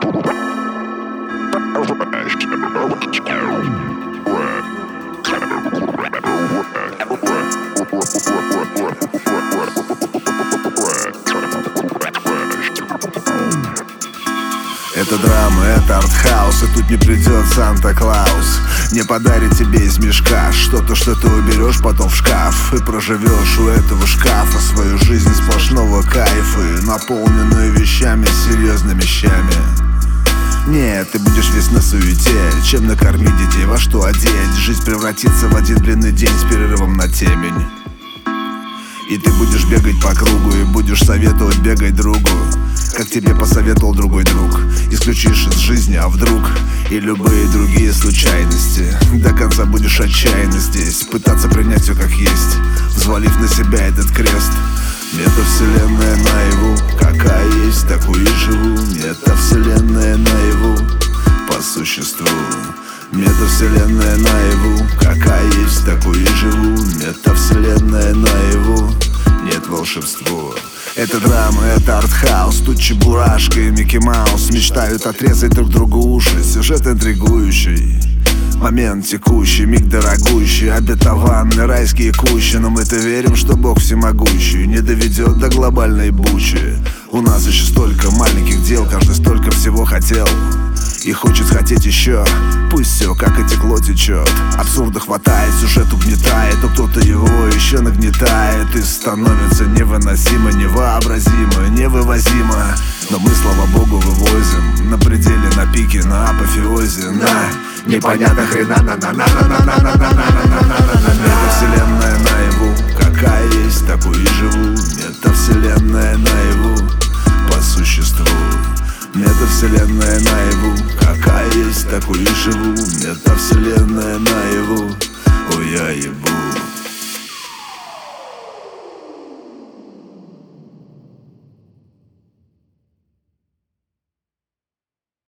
Это драма, это артхаус, и тут не придет Санта-Клаус. Не подарит тебе из мешка что-то, что ты уберешь потом в шкаф. И проживешь у этого шкафа свою жизнь сплошного кайфа, наполненную вещами, серьезными щами. Нет, ты будешь весь на суете. Чем накормить детей, во что одеть? Жизнь превратится в один длинный день с перерывом на темень. И ты будешь бегать по кругу, и будешь советовать бегать другу, как тебе посоветовал другой друг. Исключишь из жизни, а вдруг и любые другие случайности. До конца будешь отчаянно здесь, пытаться принять все как есть, взвалив на себя этот крест. Метавселенная наяву, какая есть, такую и живу. Метавселенная наяву, по существу. Метавселенная наяву, какая есть, такую и живу. Метавселенная наяву, нет волшебства. Это драма, это артхаус, тут Чебурашка и Микки Маус мечтают отрезать друг другу уши. Сюжет интригующий, момент текущий, миг дорогущий, обетованный, райские кущи. Но мы-то верим, что Бог всемогущий не доведет до глобальной бучи. У нас еще столько маленьких дел, каждый столько всего хотел и хочет хотеть еще. Пусть все как и текло течет. Абсурда хватает, сюжет угнетает, но кто-то его еще нагнетает. И становится невыносимо, невообразимо, невывозимо. Но мы, слава богу, вывозим на пределе, на пике, на апофеозе. На непонятно хрена, метавселенная наяву, какая есть, такую и живу. Метавселенная наяву, по существу. Метавселенная наяву, какая есть, такую и живу. Метавселенная наяву, ой, я ебу.